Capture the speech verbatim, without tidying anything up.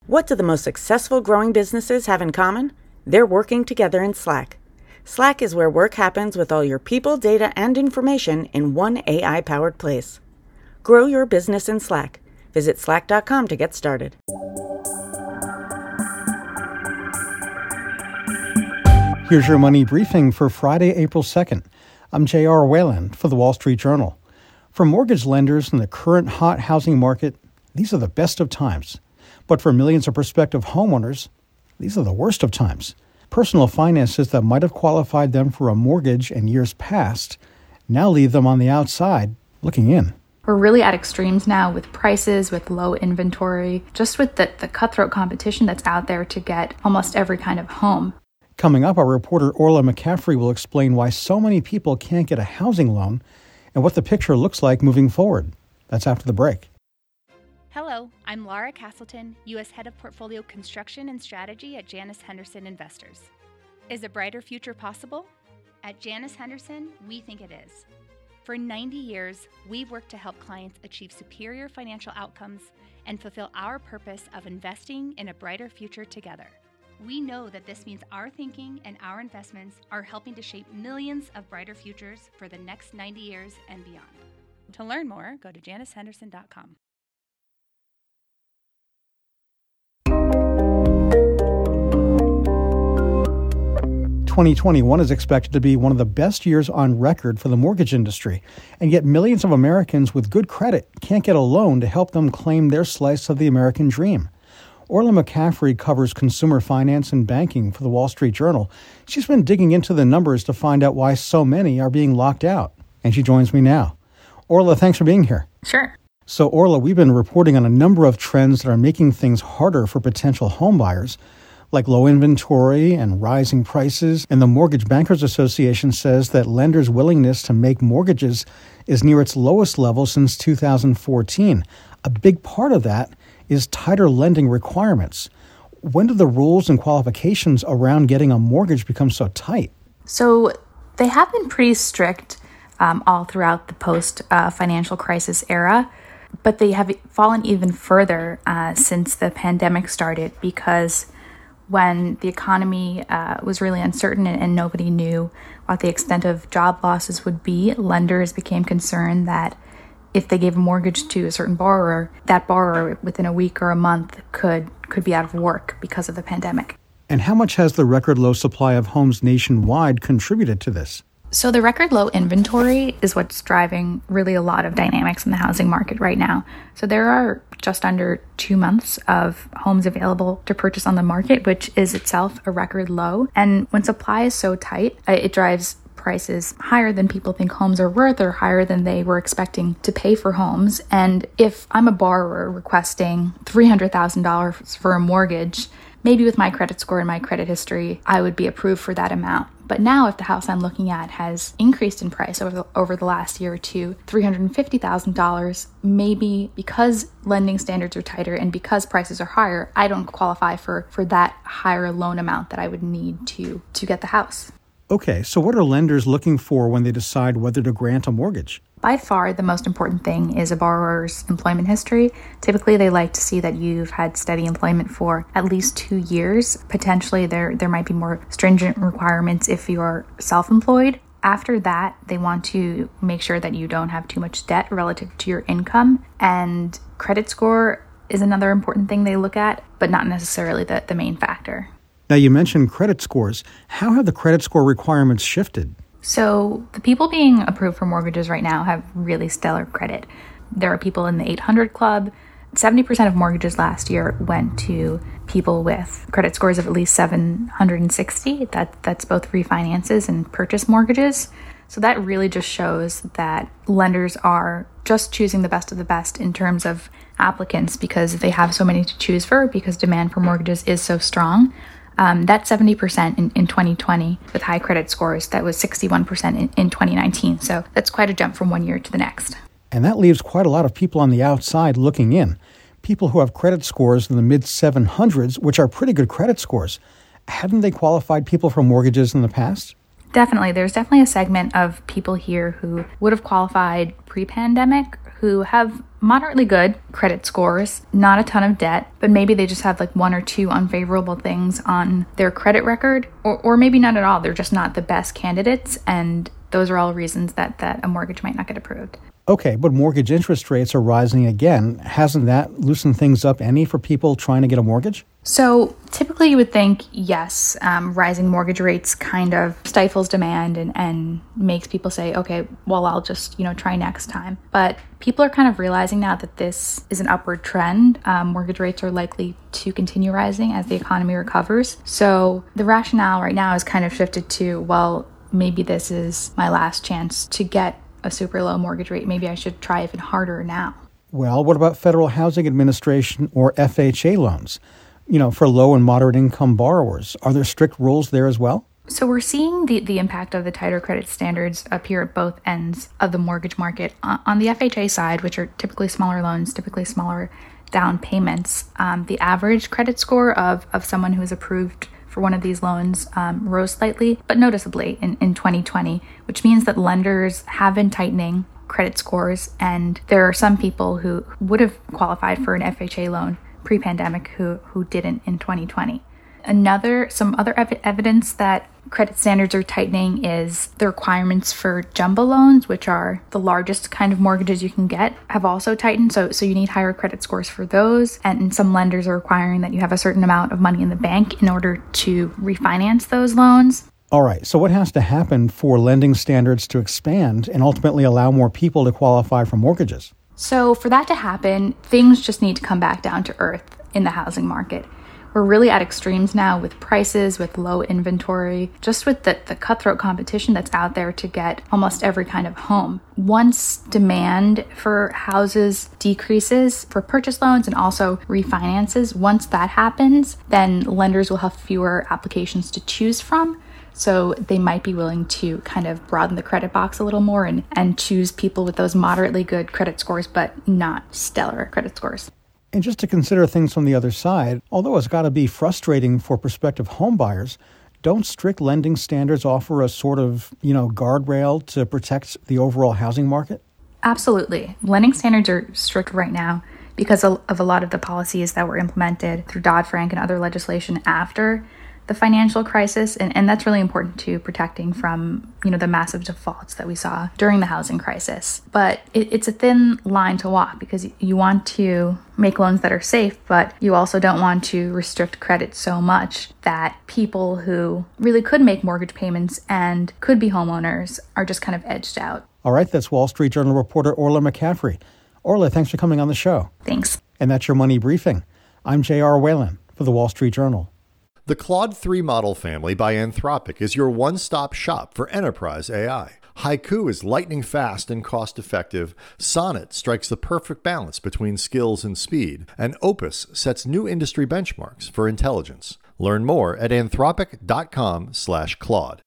What do the most successful growing businesses have in common? They're working together in Slack. Slack is where work happens with all your people, data, and information in one A I-powered place. Grow your business in Slack. Visit slack dot com to get started. Here's your money briefing for Friday, April second. I'm J R Wayland for the Wall Street Journal. For mortgage lenders in the current hot housing market, these are the best of times. But for millions of prospective homeowners, these are the worst of times. Personal finances that might have qualified them for a mortgage in years past now leave them on the outside looking in. We're really at extremes now with prices, with low inventory, just with the, the cutthroat competition that's out there to get almost every kind of home. Coming up, our reporter Orla McCaffrey will explain why so many people can't get a housing loan and what the picture looks like moving forward. That's after the break. Hello, I'm Laura Castleton, U S Head of Portfolio Construction and Strategy at Janus Henderson Investors. Is a brighter future possible? At Janus Henderson, we think it is. For ninety years, we've worked to help clients achieve superior financial outcomes and fulfill our purpose of investing in a brighter future together. We know that this means our thinking and our investments are helping to shape millions of brighter futures for the next ninety years and beyond. To learn more, go to janus henderson dot com. twenty twenty-one is expected to be one of the best years on record for the mortgage industry, and yet millions of Americans with good credit can't get a loan to help them claim their slice of the American dream. Orla McCaffrey covers consumer finance and banking for the Wall Street Journal. She's been digging into the numbers to find out why so many are being locked out, and she joins me now. Orla, thanks for being here. Sure. So, Orla, we've been reporting on a number of trends that are making things harder for potential home buyers, like low inventory and rising prices. And the Mortgage Bankers Association says that lenders' willingness to make mortgages is near its lowest level since two thousand fourteen. A big part of that is tighter lending requirements. When did the rules and qualifications around getting a mortgage become so tight? So they have been pretty strict um, all throughout the post-financial uh, crisis era, but they have fallen even further uh, since the pandemic started, because when the economy uh, was really uncertain and, and nobody knew what the extent of job losses would be, lenders became concerned that if they gave a mortgage to a certain borrower, that borrower within a week or a month could could be out of work because of the pandemic. And how much has the record low supply of homes nationwide contributed to this? So the record low inventory is what's driving really a lot of dynamics in the housing market right now. So there are just under two months of homes available to purchase on the market, which is itself a record low. And when supply is so tight, it drives prices higher than people think homes are worth, or higher than they were expecting to pay for homes. And if I'm a borrower requesting three hundred thousand dollars for a mortgage, maybe with my credit score and my credit history, I would be approved for that amount. But now if the house I'm looking at has increased in price over the, over the last year or two, three hundred fifty thousand dollars, maybe because lending standards are tighter and because prices are higher, I don't qualify for, for that higher loan amount that I would need to, to get the house. Okay, so what are lenders looking for when they decide whether to grant a mortgage? By far, the most important thing is a borrower's employment history. Typically, they like to see that you've had steady employment for at least two years. Potentially, there, there might be more stringent requirements if you're self-employed. After that, they want to make sure that you don't have too much debt relative to your income. And credit score is another important thing they look at, but not necessarily the, the main factor. Now, you mentioned credit scores. How have the credit score requirements shifted? So the people being approved for mortgages right now have really stellar credit. There are people in the eight hundred club. seventy percent of mortgages last year went to people with credit scores of at least seven hundred sixty. That, that's both refinances and purchase mortgages. So that really just shows that lenders are just choosing the best of the best in terms of applicants, because they have so many to choose for, because demand for mortgages is so strong. Um, that's seventy percent in, in twenty twenty with high credit scores. That was sixty-one percent in, in twenty nineteen. So that's quite a jump from one year to the next. And that leaves quite a lot of people on the outside looking in. People who have credit scores in the mid seven hundreds, which are pretty good credit scores. Haven't they qualified people for mortgages in the past? Definitely. There's definitely a segment of people here who would have qualified pre-pandemic, who have moderately good credit scores, not a ton of debt, but maybe they just have like one or two unfavorable things on their credit record, or, or maybe not at all. They're just not the best candidates, and those are all reasons that, that a mortgage might not get approved. Okay, but mortgage interest rates are rising again. Hasn't that loosened things up any for people trying to get a mortgage? So typically you would think, yes, um, rising mortgage rates kind of stifles demand and, and makes people say, okay, well, I'll just, you know, try next time. But people are kind of realizing now that this is an upward trend. Um, mortgage rates are likely to continue rising as the economy recovers. So the rationale right now is kind of shifted to, well, maybe this is my last chance to get a super low mortgage rate. Maybe I should try even harder now. Well, what about Federal Housing Administration or F H A loans? You know, for low and moderate income borrowers, are there strict rules there as well? So we're seeing the, the impact of the tighter credit standards appear at both ends of the mortgage market. Uh, on the F H A side, which are typically smaller loans, typically smaller down payments, um, the average credit score of, of someone who is approved for one of these loans um, rose slightly, but noticeably in, in twenty twenty, which means that lenders have been tightening credit scores, and there are some people who would have qualified for an F H A loan pre-pandemic who, who didn't in twenty twenty. Another, some other ev- evidence that credit standards are tightening is the requirements for jumbo loans, which are the largest kind of mortgages you can get, have also tightened. So, so you need higher credit scores for those. And some lenders are requiring that you have a certain amount of money in the bank in order to refinance those loans. All right. So what has to happen for lending standards to expand and ultimately allow more people to qualify for mortgages? So for that to happen, things just need to come back down to earth in the housing market. We're really at extremes now with prices, with low inventory, just with the, the cutthroat competition that's out there to get almost every kind of home. Once demand for houses decreases for purchase loans and also refinances, once that happens, then lenders will have fewer applications to choose from. So they might be willing to kind of broaden the credit box a little more and, and choose people with those moderately good credit scores, but not stellar credit scores. And just to consider things from the other side, although it's got to be frustrating for prospective homebuyers, don't strict lending standards offer a sort of, you know, guardrail to protect the overall housing market? Absolutely. Lending standards are strict right now because of a lot of the policies that were implemented through Dodd-Frank and other legislation after the financial crisis, and, and that's really important to protecting from, you know, the massive defaults that we saw during the housing crisis. But it, it's a thin line to walk because you want to make loans that are safe, but you also don't want to restrict credit so much that people who really could make mortgage payments and could be homeowners are just kind of edged out. All right, that's Wall Street Journal reporter Orla McCaffrey. Orla, thanks for coming on the show. Thanks. And that's your Money Briefing. I'm J R. Whalen for the Wall Street Journal. The Claude three model family by Anthropic is your one-stop shop for enterprise A I. Haiku is lightning fast and cost-effective. Sonnet strikes the perfect balance between skills and speed. And Opus sets new industry benchmarks for intelligence. Learn more at anthropic dot com slash Claude.